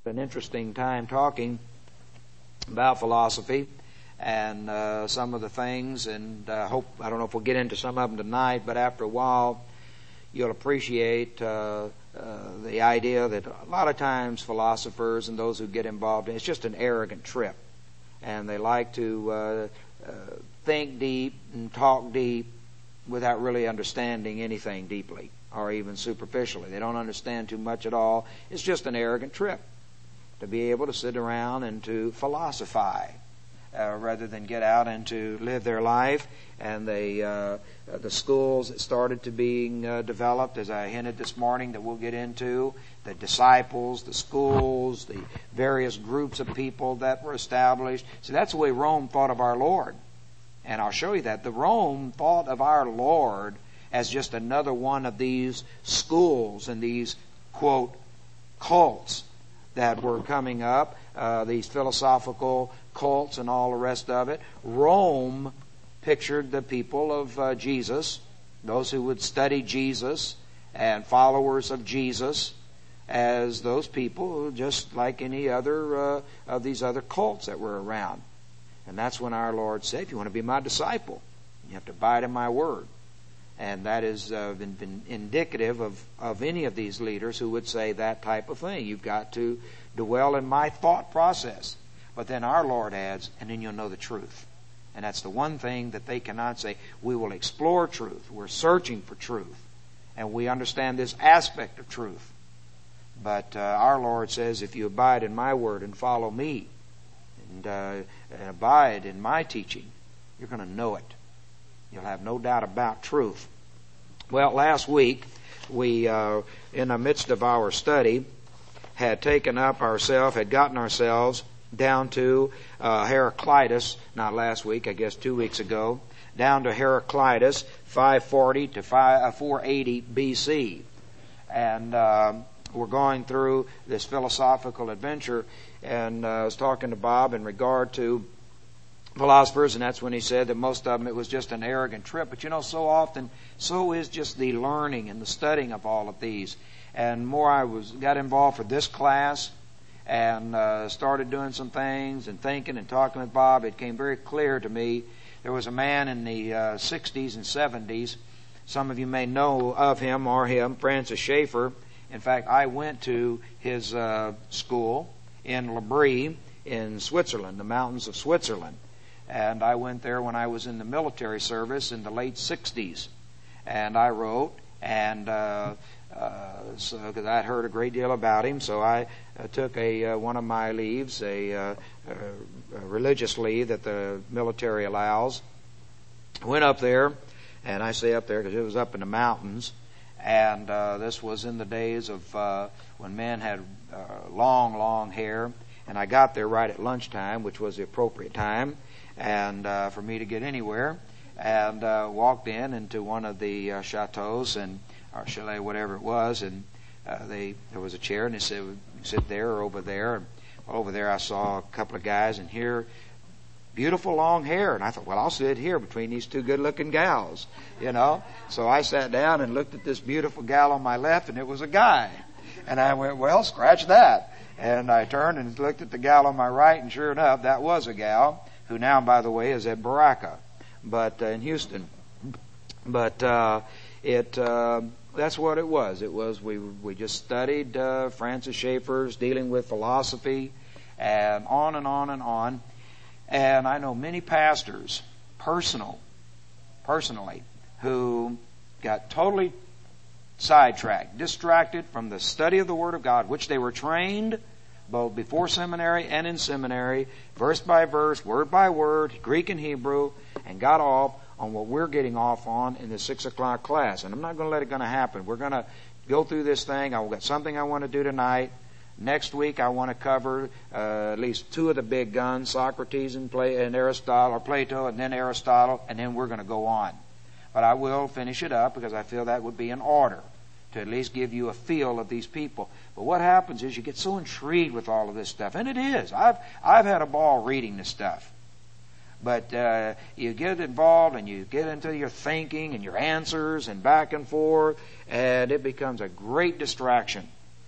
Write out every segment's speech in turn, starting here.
An interesting time talking about philosophy and some of the things, and I don't know if we'll get into some of them tonight, but after a while you'll appreciate the idea that a lot of times philosophers and those who get involved in it's just an arrogant trip, and they like to think deep and talk deep without really understanding anything deeply or even superficially. They don't understand too much at all. It's just an arrogant trip to be able to sit around and to philosophize rather than get out and to live their life. And the schools that started to being developed, as I hinted this morning, that we'll get into, the disciples, the schools, the various groups of people that were established. So that's the way Rome thought of our Lord. And I'll show you that. The Rome thought of our Lord as just another one of these schools and these, quote, cults that were coming up, these philosophical cults and all the rest of it. Rome pictured the people of Jesus, those who would study Jesus and followers of Jesus, as those people just like any other of these other cults that were around. And that's when our Lord said, if you want to be my disciple, you have to abide in my word. And that has been indicative of any of these leaders who would say that type of thing. You've got to dwell in my thought process. But then our Lord adds, and then you'll know the truth. And that's the one thing that they cannot say. We will explore truth. We're searching for truth. And we understand this aspect of truth. But our Lord says, if you abide in my word and follow me and abide in my teaching, you're going to know it. You'll have no doubt about truth. Well, last week, we, in the midst of our study, had gotten ourselves down to Heraclitus, not last week, I guess 2 weeks ago, down to Heraclitus, 540 to 480 BC. And we're going through this philosophical adventure, and I was talking to Bob in regard to philosophers, and that's when he said that most of them, it was just an arrogant trip. But so often, so is just the learning and the studying of all of these. And more I got involved for this class and started doing some things and thinking and talking with Bob, it came very clear to me. There was a man in the 60s and 70s. Some of you may know of him or him, Francis Schaeffer. In fact, I went to his school in L'Abri in Switzerland, the mountains of Switzerland. And I went there when I was in the military service in the late 60s. And I wrote, and because I'd heard a great deal about him, so I took one of my leaves, a religious leave that the military allows. Went up there, and I say up there because it was up in the mountains. And this was in the days of when men had long hair. And I got there right at lunchtime, which was the appropriate time, and for me to get anywhere, and walked into one of the chateaus or chalet, whatever it was, and there was a chair, and they said, "You sit there or over there." And over there, I saw a couple of guys, and here, beautiful long hair, and I thought, well, I'll sit here between these two good-looking gals, So I sat down and looked at this beautiful gal on my left, and it was a guy, and I went, well, scratch that. And I turned and looked at the gal on my right, and sure enough, that was a gal, who now, by the way, is at Baraka, but in Houston. But that's what it was. It was we just studied Francis Schaeffer's dealing with philosophy, and on and on and on. And I know many pastors, personally, who got totally sidetracked, distracted from the study of the Word of God, which they were trained both before seminary and in seminary, verse by verse, word by word, Greek and Hebrew, and got off on what we're getting off on in the 6 o'clock class. And I'm not going to let it happen. We're going to go through this thing. I've got something I want to do tonight. Next week I want to cover at least two of the big guns, Socrates and Aristotle, or Plato, and then Aristotle, and then we're going to go on. But I will finish it up because I feel that would be in order to at least give you a feel of these people. But what happens is you get so intrigued with all of this stuff, and it is. I've had a ball reading this stuff. But you get involved and you get into your thinking and your answers and back and forth, and it becomes a great distraction.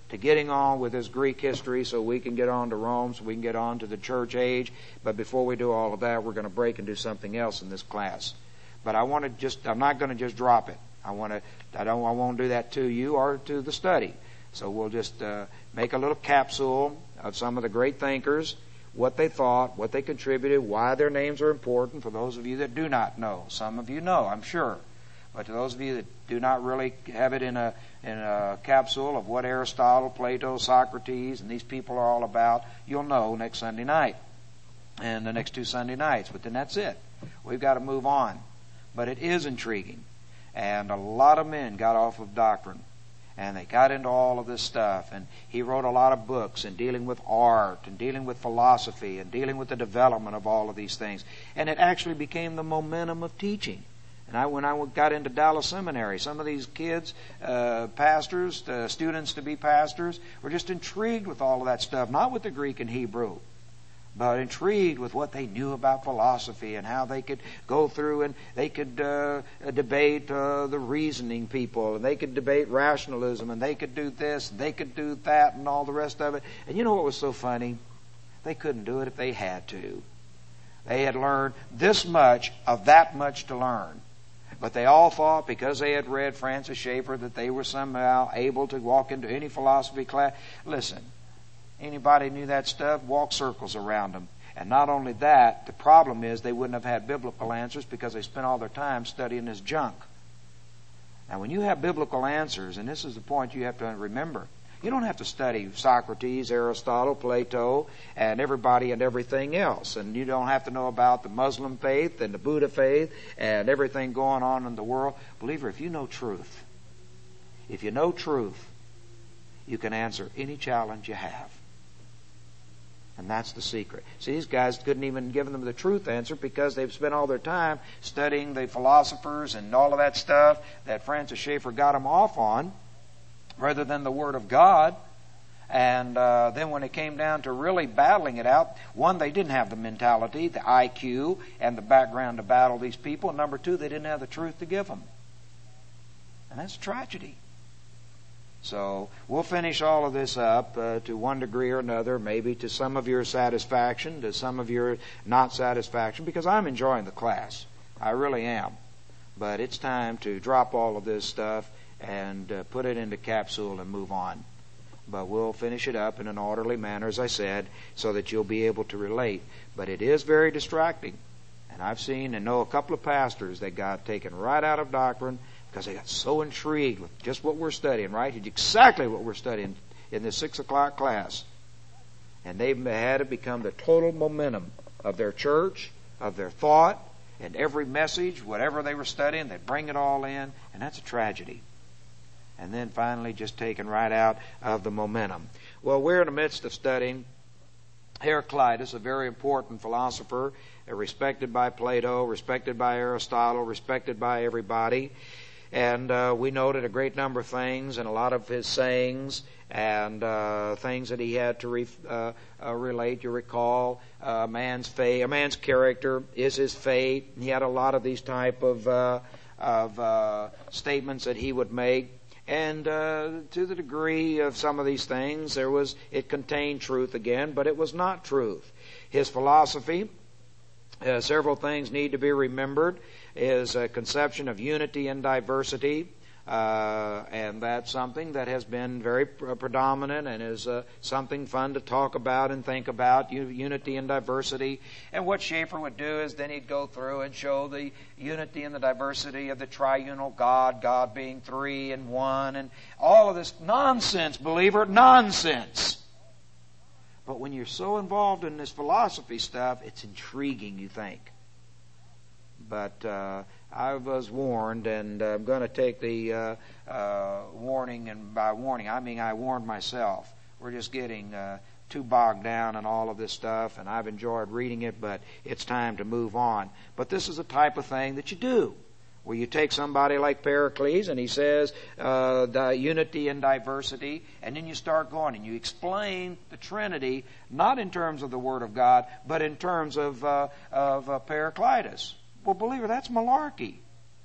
to getting on with this Greek history so we can get on to Rome, so we can get on to the church age. But before we do all of that, we're going to break and do something else in this class. But I'm not going to just drop it. I won't do that to you or to the study. So we'll just make a little capsule of some of the great thinkers, what they thought, what they contributed, why their names are important for those of you that do not know. Some of you know, I'm sure. But to those of you that do not really have it in a capsule of what Aristotle, Plato, Socrates, and these people are all about, you'll know next Sunday night and the next 2 Sunday nights. But then that's it. We've got to move on. But it is intriguing. And a lot of men got off of doctrine. And they got into all of this stuff. And he wrote a lot of books in dealing with art and dealing with philosophy and dealing with the development of all of these things. And it actually became the momentum of teaching. And when I got into Dallas Seminary, some of these kids, pastors, students to be pastors, were just intrigued with all of that stuff. Not with the Greek and Hebrew, but intrigued with what they knew about philosophy and how they could go through and they could debate the reasoning people, and they could debate rationalism, and they could do this, and they could do that, and all the rest of it. And you know what was so funny? They couldn't do it if they had to. They had learned this much of that much to learn. But they all thought because they had read Francis Schaeffer that they were somehow able to walk into any philosophy class. Listen, anybody knew that stuff, walk circles around them. And not only that, the problem is they wouldn't have had biblical answers because they spent all their time studying this junk. Now when you have biblical answers, and this is the point you have to remember, you don't have to study Socrates, Aristotle, Plato, and everybody and everything else. And you don't have to know about the Muslim faith and the Buddha faith and everything going on in the world. Believer, if you know truth, you can answer any challenge you have. And that's the secret. See, these guys couldn't even give them the truth answer because they've spent all their time studying the philosophers and all of that stuff that Francis Schaeffer got them off on, rather than the Word of God. And then when it came down to really battling it out, one, they didn't have the mentality, the IQ, and the background to battle these people. And number 2, they didn't have the truth to give them. And that's a tragedy. So we'll finish all of this up to one degree or another, maybe to some of your satisfaction, to some of your not satisfaction, because I'm enjoying the class. I really am. But it's time to drop all of this stuff and put it into capsule and move on. But we'll finish it up in an orderly manner, as I said, so that you'll be able to relate. But it is very distracting. And I've seen and know a couple of pastors that got taken right out of doctrine because they got so intrigued with just what we're studying, right? It's exactly what we're studying in this 6 o'clock class. And they've had it become the total momentum of their church, of their thought, and every message, whatever they were studying, they bring it all in, and that's a tragedy. And then finally just taken right out of the momentum. Well, we're in the midst of studying Heraclitus, a very important philosopher, respected by Plato, respected by Aristotle, respected by everybody. And we noted a great number of things and a lot of his sayings and things that he had to relate. You recall a man's character is his fate. He had a lot of these type of statements that he would make. And to the degree of some of these things, it contained truth again, but it was not truth. His philosophy, several things need to be remembered. His conception of unity and diversity, and that's something that has been very predominant and is something fun to talk about and think about, unity and diversity. And what Schaeffer would do is then he'd go through and show the unity and the diversity of the triunal God, God being 3 and 1, and all of this nonsense, believer, nonsense. But when you're so involved in this philosophy stuff, it's intriguing, you think. But I was warned, and I'm going to take the warning, and by warning I mean I warned myself. We're just getting too bogged down in all of this stuff, and I've enjoyed reading it, but it's time to move on. But this is the type of thing that you do, where you take somebody like Pericles, and he says the unity and diversity, and then you start going, and you explain the Trinity, not in terms of the Word of God, but in terms of Heraclitus. Well, believer, that's malarkey.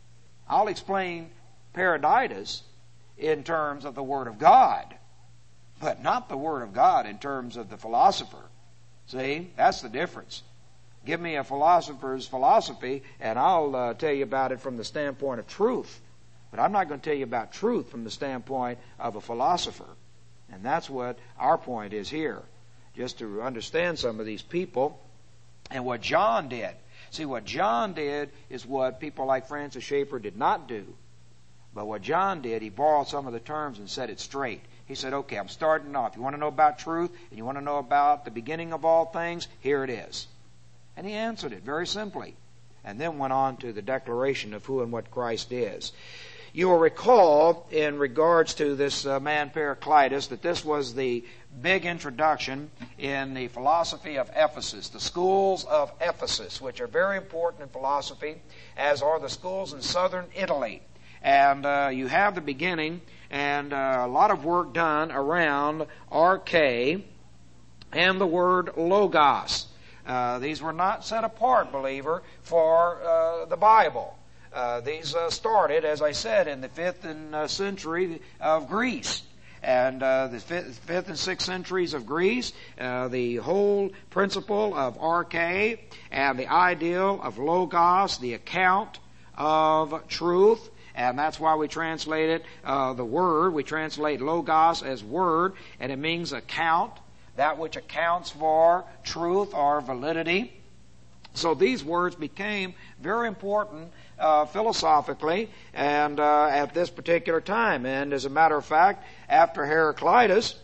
I'll explain Paraditus in terms of the Word of God. but not the Word of God in terms of the philosopher. See, that's the difference. Give me a philosopher's philosophy, and I'll tell you about it from the standpoint of truth. But I'm not going to tell you about truth from the standpoint of a philosopher. And that's what our point is here. Just to understand some of these people and what John did. See, what John did is what people like Francis Schaeffer did not do. But what John did, he borrowed some of the terms and set it straight. He said, okay, I'm starting off. You want to know about truth and you want to know about the beginning of all things? Here it is. And he answered it very simply. And then went on to the declaration of who and what Christ is. You will recall in regards to this man Heraclitus that this was the big introduction in the philosophy of Ephesus, the schools of Ephesus, which are very important in philosophy, as are the schools in southern Italy. And you have the beginning and a lot of work done around arche and the word logos. These were not set apart, believer, for the Bible. These started, as I said, in the 5th century of Greece. And the 5th and 6th centuries of Greece, the whole principle of arche and the ideal of logos, the account of truth, and that's why we translate it, the word, we translate logos as word, and it means account, that which accounts for truth or validity. So these words became very important philosophically and at this particular time. And as a matter of fact, after Heraclitus,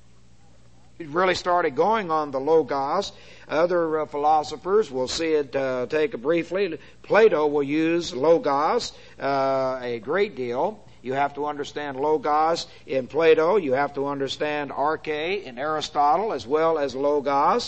it really started going on the logos. Other philosophers, we'll see it take briefly. Plato will use logos a great deal. You have to understand logos in Plato. You have to understand arche in Aristotle as well as logos.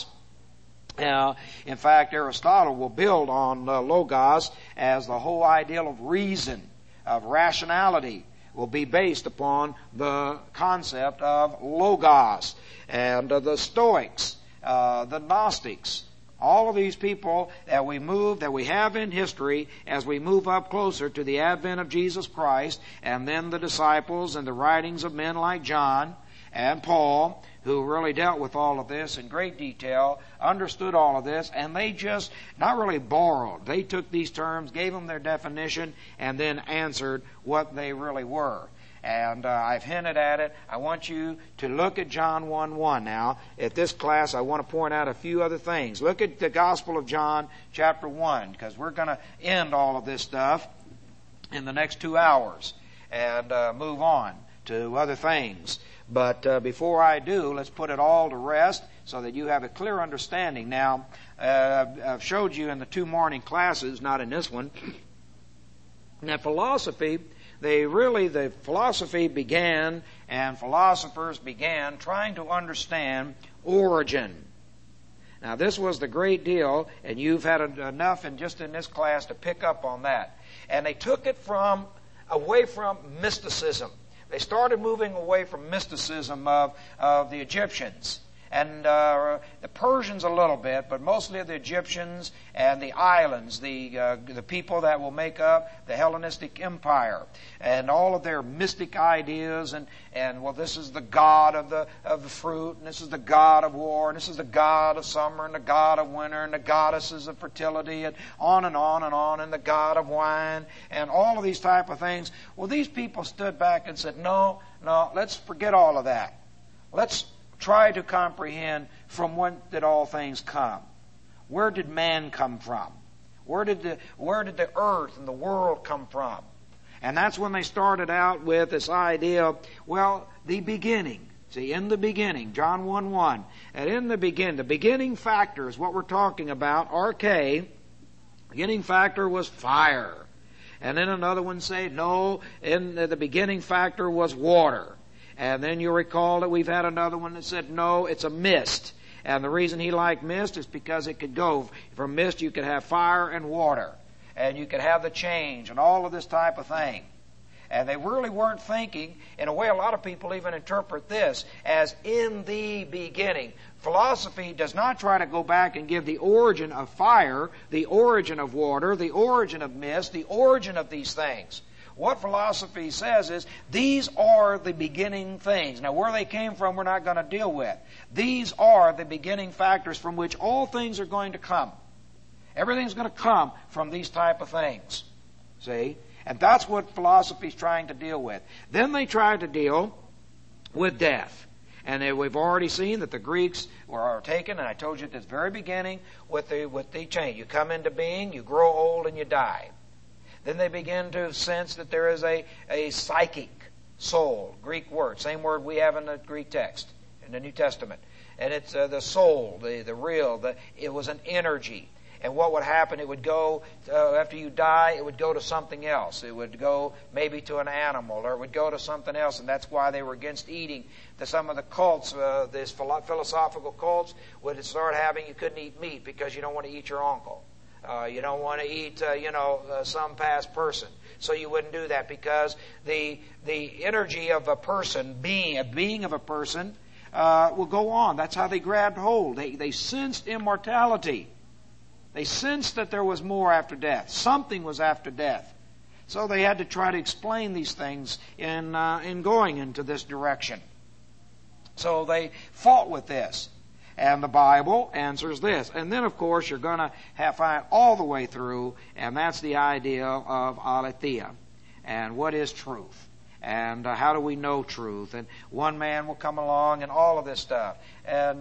In fact, Aristotle will build on logos as the whole ideal of reason, of rationality, will be based upon the concept of logos. And the Stoics, the Gnostics, all of these people that we have in history as we move up closer to the advent of Jesus Christ, and then the disciples and the writings of men like John and Paul, who really dealt with all of this in great detail, understood all of this, and they just not really borrowed. They took these terms, gave them their definition, and then answered what they really were. And I've hinted at it. I want you to look at John 1:1 now. At this class, I want to point out a few other things. Look at the Gospel of John, chapter 1, because we're going to end all of this stuff in the next 2 hours and move on to other things. But before I do, let's put it all to rest so that you have a clear understanding. Now, I've showed you in the 2 morning classes, not in this one, that philosophy, the philosophy began and philosophers began trying to understand origin. Now, this was the great deal, and you've had enough in this class to pick up on that. And they took it away from mysticism. They started moving away from mysticism of the Egyptians and the Persians a little bit, but mostly the Egyptians and the islands, the people that will make up the Hellenistic Empire, and all of their mystic ideas, and well, this is the god of the fruit, and this is the god of war, and this is the god of summer, and the god of winter, and the goddesses of fertility, and on and on and on, and the god of wine, and all of these type of things. Well, these people stood back and said, no, let's forget all of that. Let's try to comprehend from whence did all things come. Where did man come from? Where did the earth and the world come from? And that's when they started out with this idea, well, the beginning. See, in the beginning, John 1:1, and in the beginning factor is what we're talking about, arche. Beginning factor was fire. And then another one say, no, in the beginning factor was water. And then you recall that we've had another one that said, no, it's a mist. And the reason he liked mist is because it could go from mist, you could have fire and water. And you could have the change and all of this type of thing. And they really weren't thinking, in a way a lot of people even interpret this as in the beginning. Philosophy does not try to go back and give the origin of fire, the origin of water, the origin of mist, the origin of these things. What philosophy says is, these are the beginning things. Now, where they came from, we're not going to deal with. These are the beginning factors from which all things are going to come. Everything's going to come from these type of things. See? And that's what philosophy is trying to deal with. Then they try to deal with death. And we've already seen that the Greeks are taken, and I told you at the very beginning, with the chain. You come into being, you grow old, and you die. Then they begin to sense that there is a psychic soul, Greek word, same word we have in the Greek text, in the New Testament. And it's the soul, the real, it was an energy. And what would happen, it would go, after you die, it would go to something else. It would go maybe to an animal, or it would go to something else, and that's why they were against eating. Some of the cults, these philosophical cults, would start having, you couldn't eat meat because you don't want to eat your uncle. You don't want to eat, some past person. So you wouldn't do that because the energy of a person, a being of a person, will go on. That's how they grabbed hold. They sensed immortality. They sensed that there was more after death. Something was after death. So they had to try to explain these things in going into this direction. So they fought with this. And the Bible answers this. And then, of course, you're going to find all the way through, and that's the idea of aletheia. And what is truth? And how do we know truth? And one man will come along and all of this stuff. And,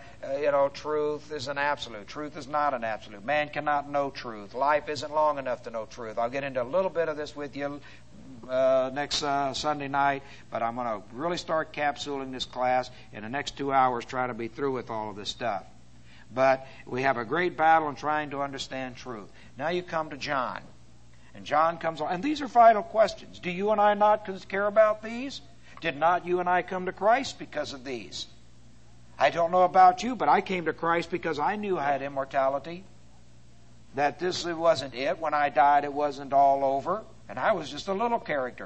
truth is an absolute. Truth is not an absolute. Man cannot know truth. Life isn't long enough to know truth. I'll get into a little bit of this with you next Sunday night, but I'm going to really start capsuling this class in the next 2 hours, try to be through with all of this stuff. But we have a great battle in trying to understand truth. Now you come to John. And John comes on. And these are vital questions. Do you and I not care about these? Did not you and I come to Christ because of these? I don't know about you, but I came to Christ because I knew I had immortality. That this wasn't it. When I died, it wasn't all over. And I was just a little character.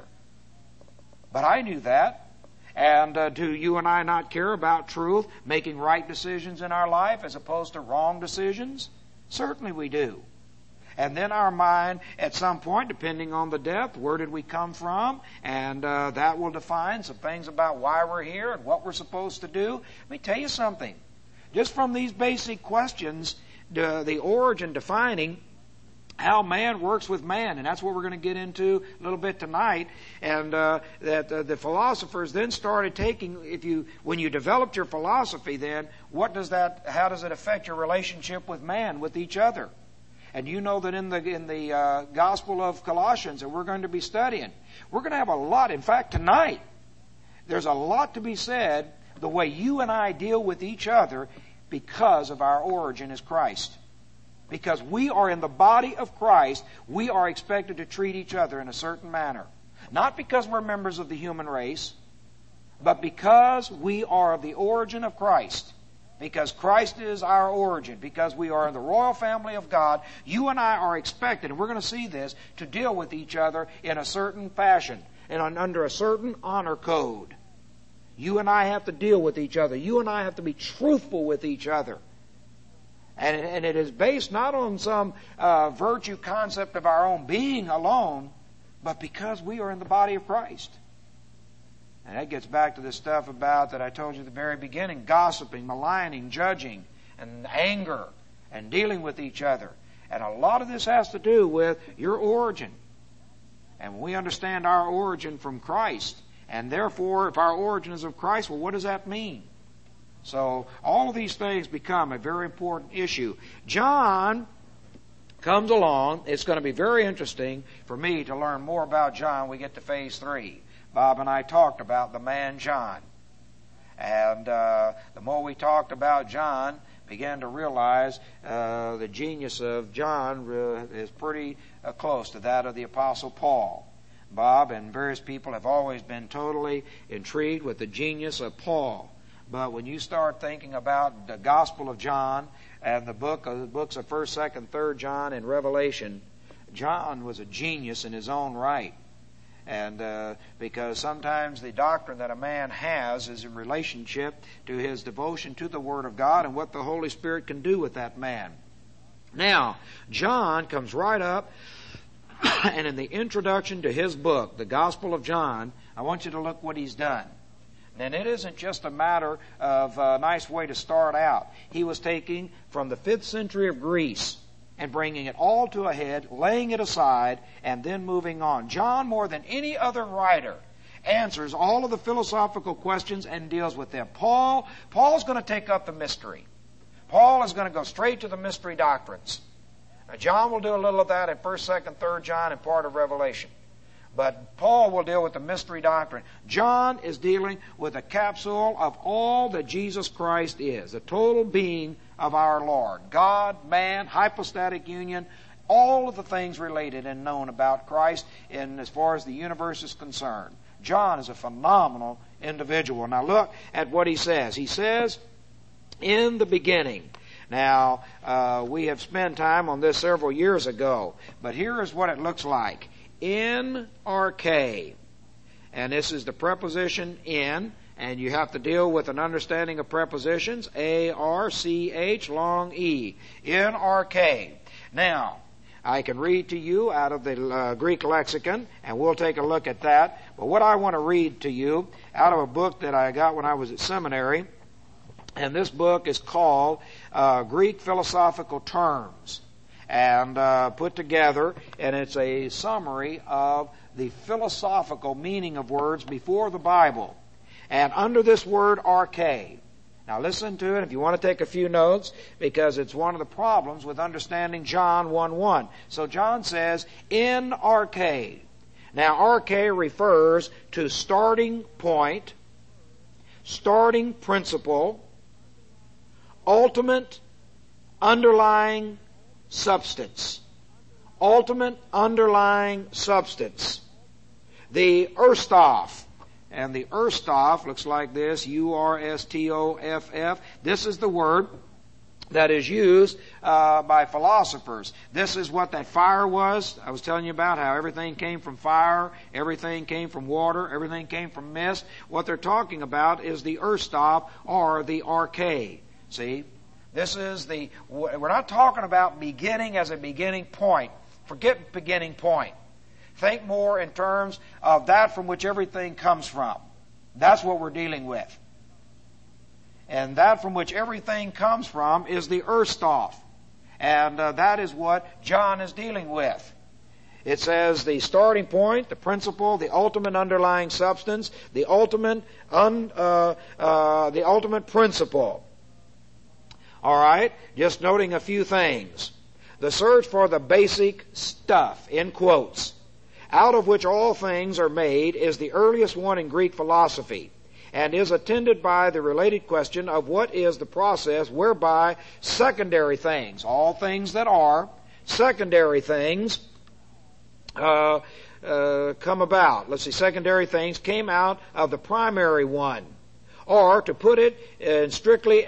But I knew that. And do you and I not care about truth, making right decisions in our life as opposed to wrong decisions? Certainly we do. And then our mind, at some point, depending on the depth, where did we come from? And that will define some things about why we're here and what we're supposed to do. Let me tell you something. Just from these basic questions, the origin defining how man works with man, and that's what we're going to get into a little bit tonight. And that the philosophers then started taking, when you developed your philosophy, then how does it affect your relationship with man, with each other? And you know that in the Gospel of Colossians that we're going to be studying, we're going to have a lot. In fact, tonight, there's a lot to be said the way you and I deal with each other because of our origin as Christ. Because we are in the body of Christ, we are expected to treat each other in a certain manner. Not because we're members of the human race, but because we are of the origin of Christ. Because Christ is our origin, because we are in the royal family of God, you and I are expected, and we're going to see this, to deal with each other in a certain fashion and under a certain honor code. You and I have to deal with each other. You and I have to be truthful with each other. And it is based not on some virtue concept of our own being alone, but because we are in the body of Christ. And that gets back to the stuff about that I told you at the very beginning, gossiping, maligning, judging, and anger, and dealing with each other. And a lot of this has to do with your origin. And when we understand our origin from Christ, and therefore if our origin is of Christ, well, what does that mean? So all of these things become a very important issue. John comes along. It's going to be very interesting for me to learn more about John when we get to phase 3. Bob and I talked about the man John. And the more we talked about John, began to realize the genius of John is pretty close to that of the Apostle Paul. Bob and various people have always been totally intrigued with the genius of Paul. But when you start thinking about the Gospel of John and the books of 1st, 2nd, 3rd John and Revelation, John was a genius in his own right. And because sometimes the doctrine that a man has is in relationship to his devotion to the Word of God and what the Holy Spirit can do with that man. Now, John comes right up And in the introduction to his book, the Gospel of John, I want you to look what he's done. And it isn't just a matter of a nice way to start out. He was taking from the 5th century of Greece and bringing it all to a head, laying it aside, and then moving on. John, more than any other writer, answers all of the philosophical questions and deals with them. Paul's going to take up the mystery. Paul is going to go straight to the mystery doctrines. Now, John will do a little of that in 1st, 2nd, 3rd John and part of Revelation. But Paul will deal with the mystery doctrine. John is dealing with a capsule of all that Jesus Christ is, the total being of our Lord. God, man, hypostatic union, all of the things related and known about Christ in as far as the universe is concerned. John is a phenomenal individual. Now look at what he says. He says, in the beginning. Now, we have spent time on this several years ago, but here is what it looks like. In arche. And this is the preposition in, and you have to deal with an understanding of prepositions. A-R-C-H, long E. In arche. Now, I can read to you out of the Greek lexicon, and we'll take a look at that. But what I want to read to you out of a book that I got when I was at seminary, and this book is called Greek Philosophical Terms, and put together, and it's a summary of the philosophical meaning of words before the Bible. And under this word arche, now listen to it if you want to take a few notes, because it's one of the problems with understanding John 1:1. So John says, in arche. Now arche refers to starting point, starting principle, ultimate underlying substance. Ultimate underlying substance. The Urstoff. And the Urstoff looks like this, U-R-S-T-O-F-F. This is the word that is used by philosophers. This is what that fire was. I was telling you about how everything came from fire, everything came from water, everything came from mist. What they're talking about is the Urstoff or the arche. See? This is we're not talking about beginning as a beginning point. Forget beginning point. Think more in terms of that from which everything comes from. That's what we're dealing with. And that from which everything comes from is the Urstoff. And that is what John is dealing with. It says the starting point, the principle, the ultimate underlying substance, the ultimate principle. All right, just noting a few things. The search for the basic stuff, in quotes, out of which all things are made, is the earliest one in Greek philosophy, and is attended by the related question of what is the process whereby secondary things, all things that are, secondary things come about. Let's see, secondary things came out of the primary one. Or, to put it in strictly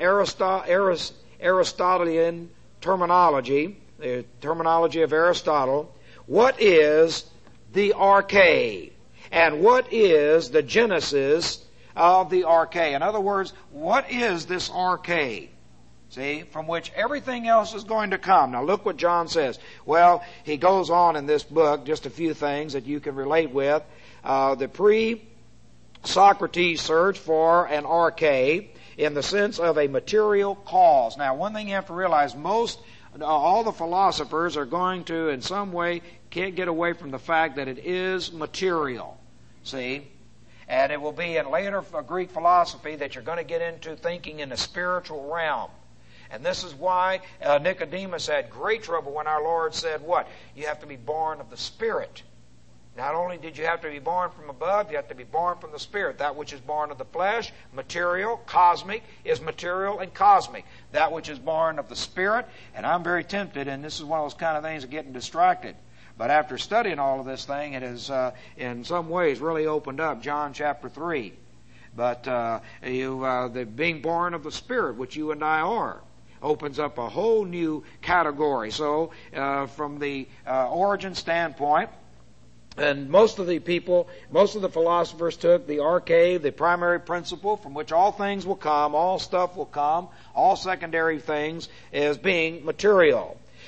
Aristotelian terminology, the terminology of Aristotle, what is the arche? And what is the genesis of the arche? In other words, what is this arche? See, from which everything else is going to come. Now look what John says. Well, he goes on in this book, just a few things that you can relate with. The pre-Socrates search for an arche in the sense of a material cause. Now, one thing you have to realize, all the philosophers are going to, in some way, can't get away from the fact that it is material. See? And it will be in later Greek philosophy that you're going to get into thinking in the spiritual realm. And this is why Nicodemus had great trouble when our Lord said what? You have to be born of the Spirit. Not only did you have to be born from above, you have to be born from the Spirit. That which is born of the flesh, material, cosmic, is material and cosmic. That which is born of the Spirit, and I'm very tempted, and this is one of those kind of things of getting distracted. But after studying all of this thing, it has in some ways really opened up John chapter 3. But the being born of the Spirit, which you and I are, opens up a whole new category. So from the origin standpoint, and most of the philosophers took the arche, the primary principle from which all things will come, all stuff will come, all secondary things, as being material.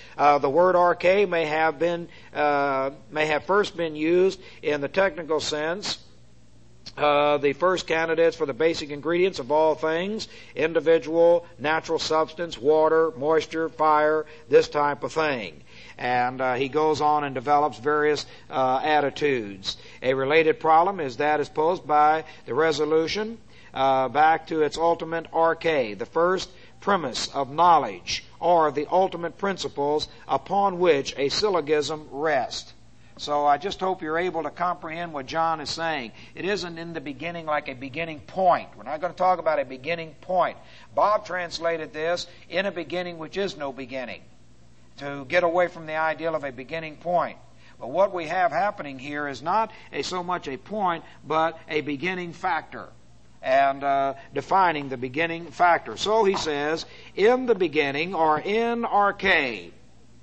The word arche may have first been used in the technical sense. The first candidates for the basic ingredients of all things: individual, natural substance, water, moisture, fire, this type of thing. And he goes on and develops various attitudes. A related problem is that is posed by the resolution back to its ultimate arche, the first premise of knowledge, or the ultimate principles upon which a syllogism rests. So I just hope you're able to comprehend what John is saying. It isn't in the beginning like a beginning point. We're not going to talk about a beginning point. Bob translated this, in a beginning which is no beginning, to get away from the ideal of a beginning point. But what we have happening here is not so much a point, but a beginning factor, and defining the beginning factor. So he says, in the beginning, or in arche,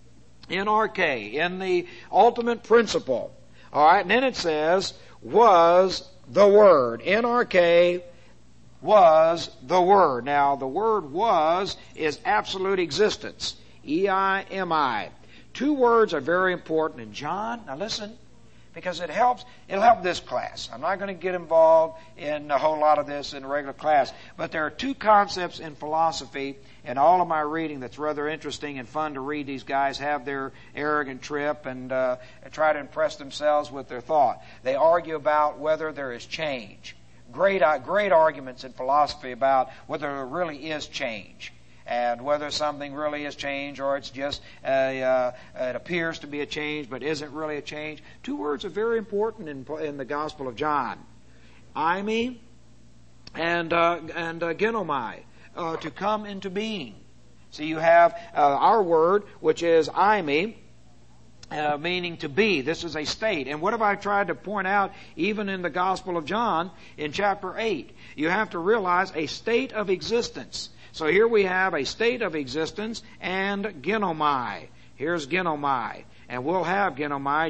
in the ultimate principle. All right, and then it says, was the Word. In arche was the Word. Now, the word was is absolute existence. E-I-M-I. Two words are very important in John. Now listen, because it'll help this class. I'm not going to get involved in a whole lot of this in a regular class. But there are two concepts in philosophy in all of my reading that's rather interesting and fun to read. These guys have their arrogant trip and try to impress themselves with their thought. They argue about whether there is change. Great arguments in philosophy about whether there really is change, and whether something really is change, or it's just it appears to be a change but isn't really a change. Two words are very important in the Gospel of John: eimi and genomai, to come into being. So you have our word, which is eimi, meaning to be. This is a state. And what have I tried to point out even in the Gospel of John in chapter 8? You have to realize a state of existence. So here we have a state of existence and genomai. Here's genomai. And we'll have genomai,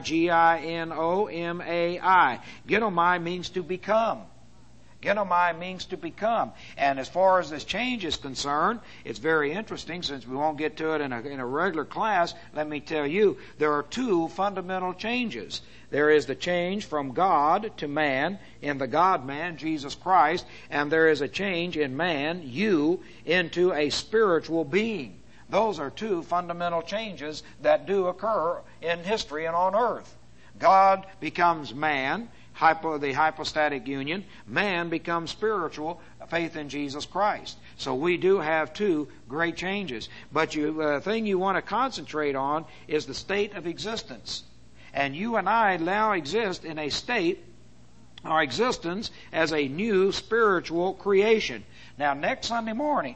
G-I-N-O-M-A-I. Genomai means to become. Genomai means to become. And as far as this change is concerned, it's very interesting. Since we won't get to it in a regular class, let me tell you, there are two fundamental changes. There is the change from God to man in the God-man, Jesus Christ, and there is a change in man, you, into a spiritual being. Those are two fundamental changes that do occur in history and on earth. God becomes man, the hypostatic union. Man becomes spiritual, faith in Jesus Christ. So we do have two great changes. But the thing you want to concentrate on is the state of existence. And you and I now exist in a state, our existence, as a new spiritual creation. Now, next Sunday morning,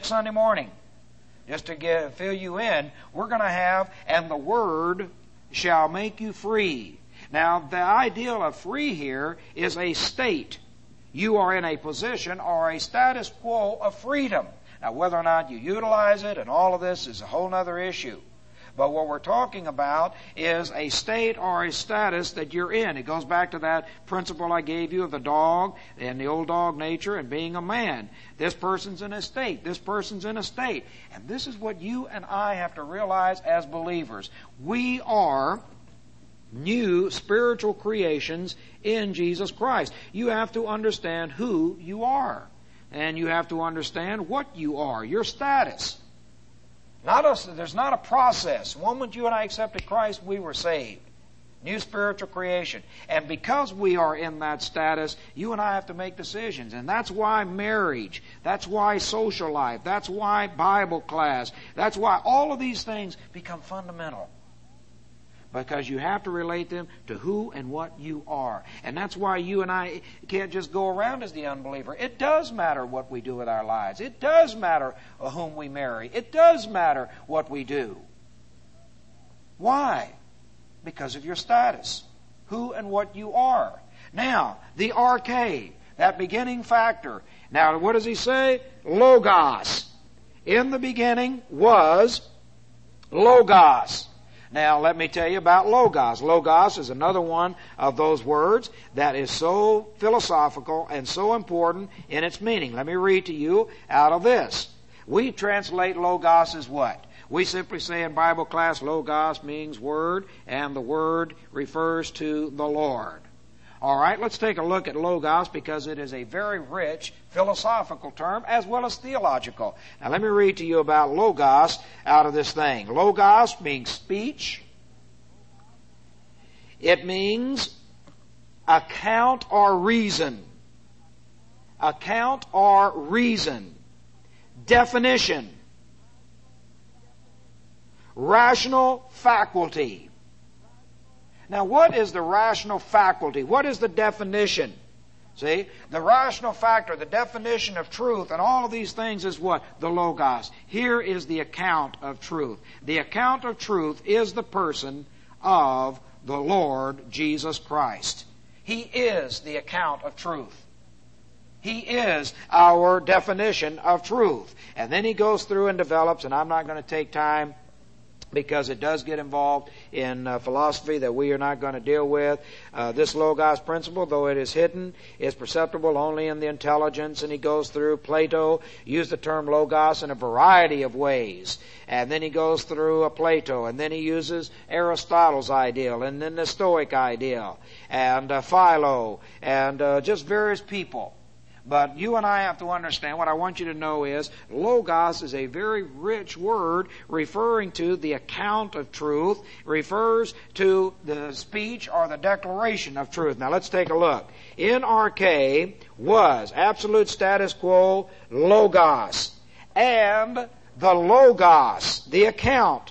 just to fill you in, we're going to have, and the Word shall make you free. Now, the ideal of free here is a state. You are in a position or a status quo of freedom. Now, whether or not you utilize it and all of this is a whole other issue. But what we're talking about is a state or a status that you're in. It goes back to that principle I gave you of the dog and the old dog nature and being a man. This person's in a state. This person's in a state. And this is what you and I have to realize as believers. We are new spiritual creations in Jesus Christ. You have to understand who you are. And you have to understand what you are, your status. There's not a process. The moment you and I accepted Christ, we were saved. New spiritual creation. And because we are in that status, you and I have to make decisions. And that's why marriage, that's why social life, that's why Bible class, that's why all of these things become fundamental. Because you have to relate them to who and what you are. And that's why you and I can't just go around as the unbeliever. It does matter what we do with our lives. It does matter whom we marry. It does matter what we do. Why? Because of your status. Who and what you are. Now, the arche, that beginning factor. Now, what does he say? Logos. In the beginning was Logos. Now, let me tell you about Logos. Logos is another one of those words that is so philosophical and so important in its meaning. Let me read to you out of this. We translate Logos as what? We simply say in Bible class, Logos means Word, and the Word refers to the Lord. All right, let's take a look at Logos because it is a very rich philosophical term as well as theological. Now let me read to you about Logos out of this thing. Logos means speech. It means account or reason. Account or reason. Definition. Rational faculty. Now, what is the rational faculty? What is the definition? See, the rational factor, the definition of truth, and all of these things is what? The Logos. Here is the account of truth. The account of truth is the person of the Lord Jesus Christ. He is the account of truth. He is our definition of truth. And then he goes through and develops, and I'm not going to take time because it does get involved in philosophy that we are not going to deal with. This Logos principle, though it is hidden, is perceptible only in the intelligence. And he goes through. Plato used the term Logos in a variety of ways. And then he goes through Plato, and then he uses Aristotle's ideal, and then the Stoic ideal, and Philo, and just various people. But you and I have to understand, what I want you to know is, Logos is a very rich word referring to the account of truth, refers to the speech or the declaration of truth. Now let's take a look. In arche was absolute status quo Logos. And the Logos, the account,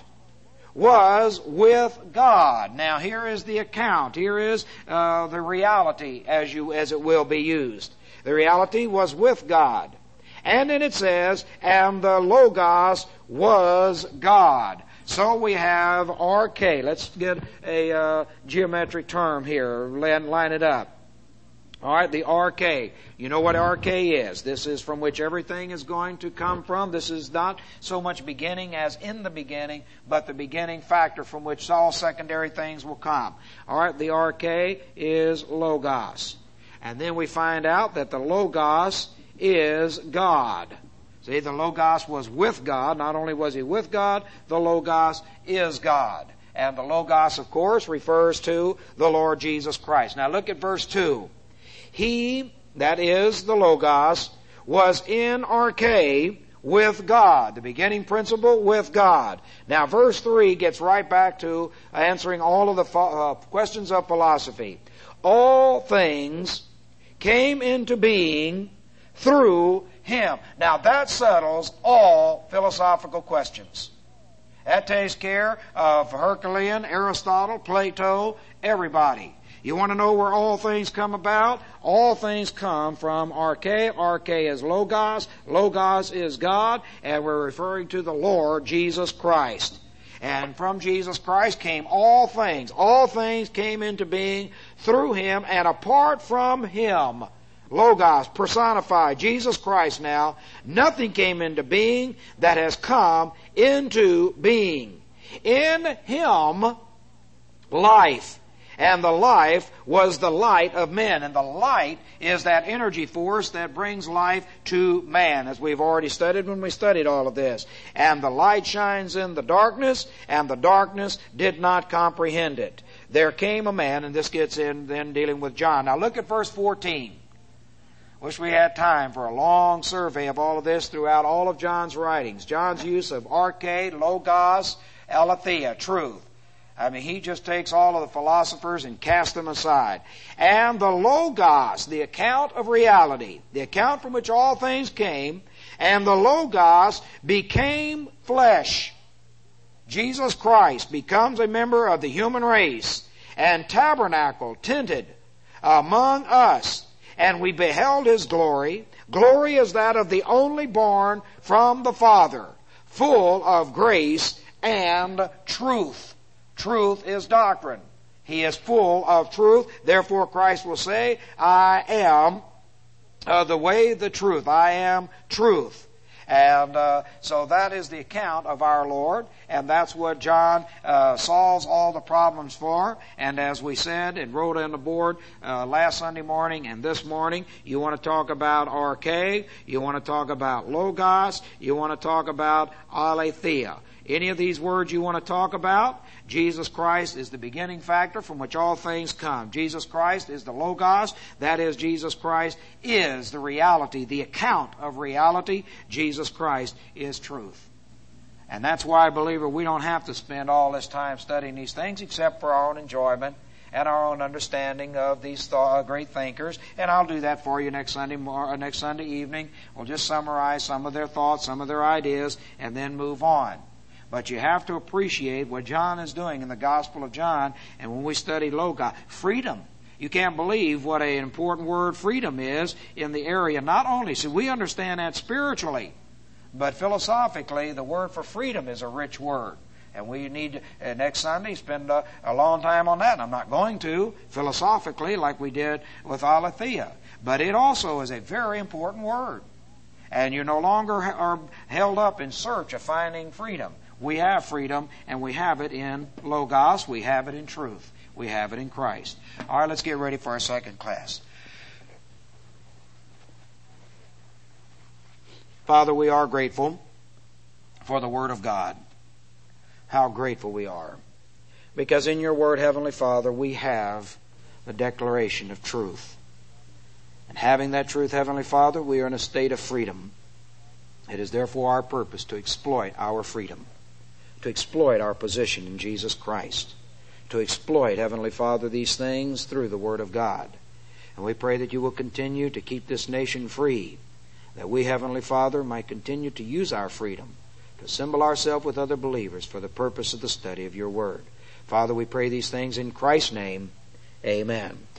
was with God. Now here is the account. Here is the reality as it will be used. The reality was with God. And then it says, and the Logos was God. So we have arche. Let's get a geometric term here. Line it up. All right, the arche. You know what arche is. This is from which everything is going to come from. This is not so much beginning as in the beginning, but the beginning factor from which all secondary things will come. All right, the arche is Logos. And then we find out that the Logos is God. See, the Logos was with God. Not only was he with God, the Logos is God. And the Logos, of course, refers to the Lord Jesus Christ. Now look at verse 2. He, that is the Logos, was in arche with God. The beginning principle with God. Now verse 3 gets right back to answering all of the questions of philosophy. All things came into being through him. Now that settles all philosophical questions. That takes care of Herculean, Aristotle, Plato, everybody. You want to know where all things come about? All things come from arche. Arche is Logos. Logos is God. And we're referring to the Lord Jesus Christ. And from Jesus Christ came all things. All things came into being through him, and apart from him, Logos, personified, Jesus Christ now, nothing came into being that has come into being. In him, life. And the life was the light of men. And the light is that energy force that brings life to man, as we've already studied when we studied all of this. And the light shines in the darkness, and the darkness did not comprehend it. There came a man, and this gets in then dealing with John. Now look at verse 14. Wish we had time for a long survey of all of this throughout all of John's writings. John's use of arche, Logos, aletheia, truth. I mean, he just takes all of the philosophers and casts them aside. And the Logos, the account of reality, the account from which all things came, and the Logos became flesh. Jesus Christ becomes a member of the human race and tabernacled, tented among us. And we beheld his glory. Glory is that of the only born from the Father, full of grace and truth. Truth is doctrine. He is full of truth. Therefore Christ will say, I am the way, the truth. I am truth. And so that is the account of our Lord, and that's what John solves all the problems for. And as we said and wrote on the board last Sunday morning and this morning, you want to talk about arche, you want to talk about Logos, you want to talk about aletheia. Any of these words you want to talk about, Jesus Christ is the beginning factor from which all things come. Jesus Christ is the Logos. That is, Jesus Christ is the reality, the account of reality. Jesus Christ is truth. And that's why, believer, we don't have to spend all this time studying these things except for our own enjoyment and our own understanding of these great thinkers. And I'll do that for you next Sunday evening. We'll just summarize some of their thoughts, some of their ideas, and then move on. But you have to appreciate what John is doing in the Gospel of John. And when we study Logos, freedom. You can't believe what an important word freedom is in the area. Not only, see, we understand that spiritually, but philosophically, the word for freedom is a rich word. And we need to, next Sunday, spend a long time on that. And I'm not going to, philosophically, like we did with Aletheia. But it also is a very important word. And you no longer are held up in search of finding freedom. We have freedom, and we have it in Logos. We have it in truth. We have it in Christ. All right, let's get ready for our second class. Father, we are grateful for the Word of God. How grateful we are. Because in your Word, Heavenly Father, we have the declaration of truth. And having that truth, Heavenly Father, we are in a state of freedom. It is therefore our purpose to exploit our freedom, to exploit our position in Jesus Christ, to exploit, Heavenly Father, these things through the Word of God. And we pray that you will continue to keep this nation free, that we, Heavenly Father, might continue to use our freedom to assemble ourselves with other believers for the purpose of the study of your Word. Father, we pray these things in Christ's name. Amen.